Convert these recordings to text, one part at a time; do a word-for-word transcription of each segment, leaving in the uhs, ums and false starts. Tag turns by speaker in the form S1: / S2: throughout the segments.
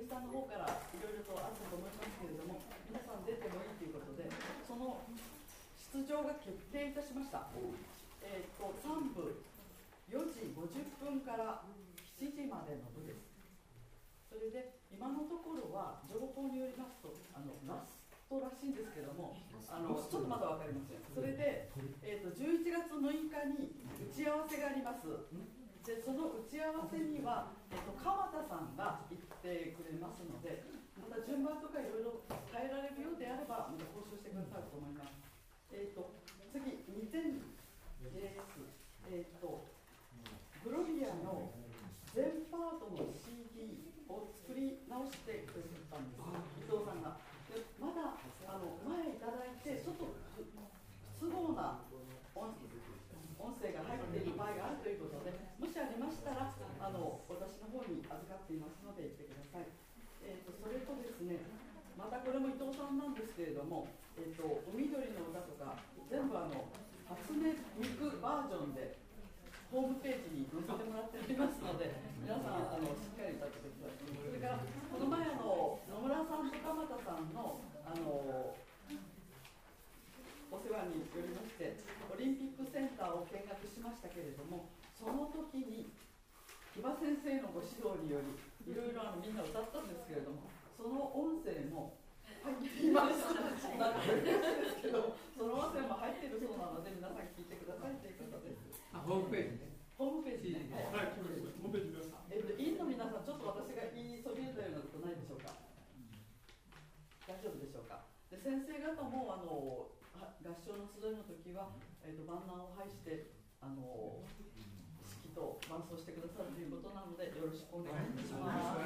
S1: さんの方からいろいろとあったと思いますけれども、皆さん出てもいいということで、その出場が決定いたしました。えー、とさん部よじごじゅっぷんからしちじまでの部です。それで今のところは情報によりますと、あのラストらしいんですけども、あのちょっとまだ分かりません。それで、えー、とじゅういちがつむいかに打ち合わせがあります。でその打ち合わせには、えー、と鎌田さんが行ってくれますので、また順番とかいろいろ変えられるようであればまた交渉してくださると思います。えー、と次にてん ジェイエス、えー、とグロリアの全パートの シーディー を作り直してくださったんです、伊藤さんが。でまだあの前いただいてちょっと不都合な音声が入っている場合があるということで、もしありましたらあの私の方に預かっていますので言ってください。えー、とそれとですね、またこれも伊藤さんなんですけれども、えー、と海鳥の歌とか全部あの初音ミクバージョンでホームページに載せてもらっておりますので、皆さんあのしっかり歌ってください。それからこの前あの野村さんと鎌田さんのあのお世話によりましてオリンピックセンターを見学しましたけれども、その時に木場先生のご指導によりいろいろあのみんな歌ったんですけれども、その音声も入っています。なんかですけど、その音声も入っているそうなので皆さん聞いてくださいということです。
S2: ホームページね。
S1: ホームページね。
S2: はい、ホームページです。
S1: えっと、委員の皆さん、ちょっと私が言いそびれたようなことないでしょうか。大丈夫でしょうか。で、先生方もあの合唱の集いの時は、えっと、万難を排してあの指揮と伴奏してくださるということなので、よろしくお願いいたします。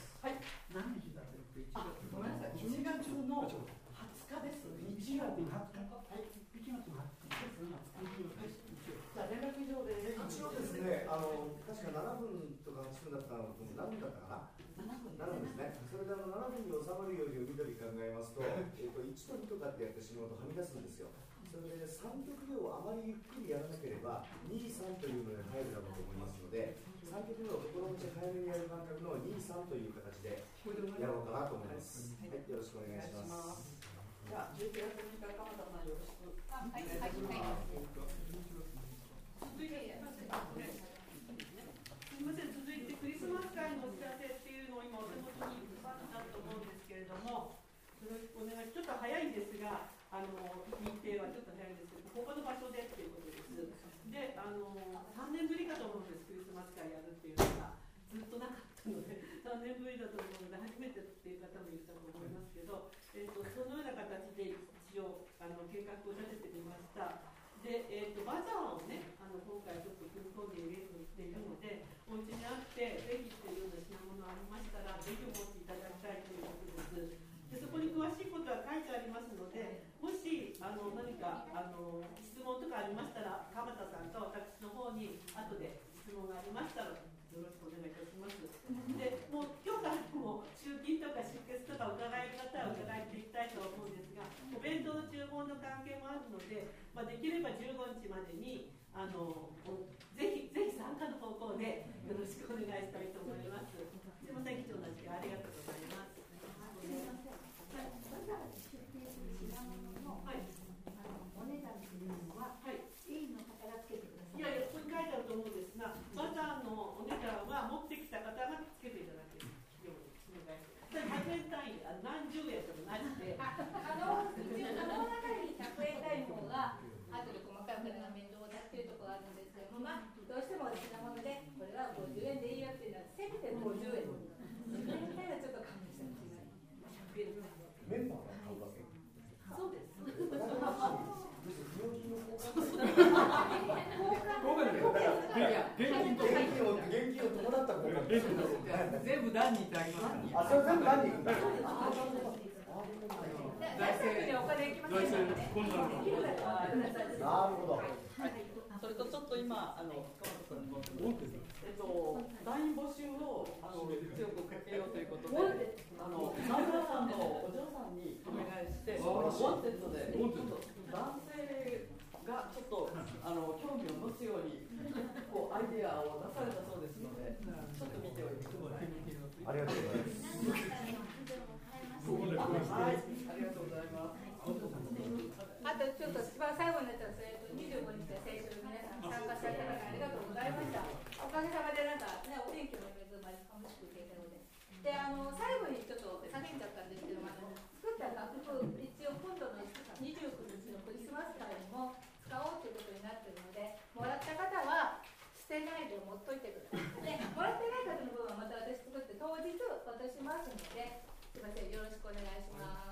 S1: はい。
S2: 何日だって？
S1: あ、ごめんなさい。いちがつのはつかです。日曜日。
S2: はつか。はい。いちがつのはつか。
S1: じゃあ連絡以上で
S3: 一応ですね、あの確かななふんとかはちふんだったの何分だったかな。ななふんですね。それであのななふんに収まるように緑考えますと、えっといちとにとかってやってしまうとはみ出すんですよ。それでさんきょくめをあまりゆっくりやらなければに、さんというので入るだろうと思いますので、さんきょくめを心持ち早めにやる感覚のに、さんという形でやろうかなと思います。はい、よろしくお願いします。
S1: じゃあじゅういちがつむいか鎌田さんよろしくお願いします。
S4: 続いて、すみません、続いてクリスマス会のお知らせっていうのを今お手元に配ったと思うんですけれども、よろしくお願い。ちょっと早いんですが、あの日程はちょっと早いんですけど、ここの場所でっていうことです。で、あのさんねんぶりかと思うんです、クリスマス会やるっていうのがずっとなかったので、さんねんぶりだと思うので初めてっていう方もいるかと思いますけど、えーと、そのような形で一応あの計画を立ててみました。で、えーと、バザーをね、あの今回ちょっと組み込んで入れるっていうので、お家にあってぜひっていうような品物ありましたら、ぜひお持ちいただきたいということです。で、そこに詳しいことは書いてありますので、もしあの何かあの質問とかありましたら、鎌田さんと私の方に後で質問がありましたらよろしくお願いいたします。で、もう今日からも集金とか出血とか伺える方は伺っていきたいと思うんですが、お弁当の注文の関係もあるので、まあ、できればじゅうごにちまでにあのぜひぜひ参加の方向でよろしくお願いしたいと思います。すみません、貴重な時間ありがとうございます。すみません。
S5: バザーで出品する品物の、はい、あのお値段というのは、はい、委員の方がつけてください。
S4: いやいや、ここに書いてあると思うんですが、バザーのお値段は持ってきた方がつけていただけるようにお願いします。ひゃくえん単位、何十円とかなしで。
S5: あの、一応、あの中にひゃくえん単位の方が、後で細かいお金が面倒だっていうところがあるんですけども、まあ、どうしても品物で、これはごじゅうえんでいいよっていうのは、せめてごじゅうえん。それみたいなちょっと勘弁してほしいな。ひゃくえん
S3: メンバーが買うわけ。
S4: そうです。
S3: 現金を伴った交換。
S2: 全部何人いただきますか。
S3: あ、それ全部何人。
S5: 大体にお金行きますからね。
S3: なるほど。
S1: それとちょっと今あの鎌田さんにもえっと団員募集をあの強くかけようということで、あのナンバーさんのお嬢さんにお願いして、ウォンテッドでちょっと男性がちょっとあの興味を持つようにこうアイデアを出されたそうですので、ちょっと見ておいてください。
S3: ありがとうございます。
S5: んじゃったんですけども、あの作った楽譜、一応今度のにじゅうくにちのクリスマス会にも使おうということになっているので、もらった方は捨てないで持っといてください。で、もらってない方の分はまた私作って当日渡しますので、すいません、よろしくお願いします。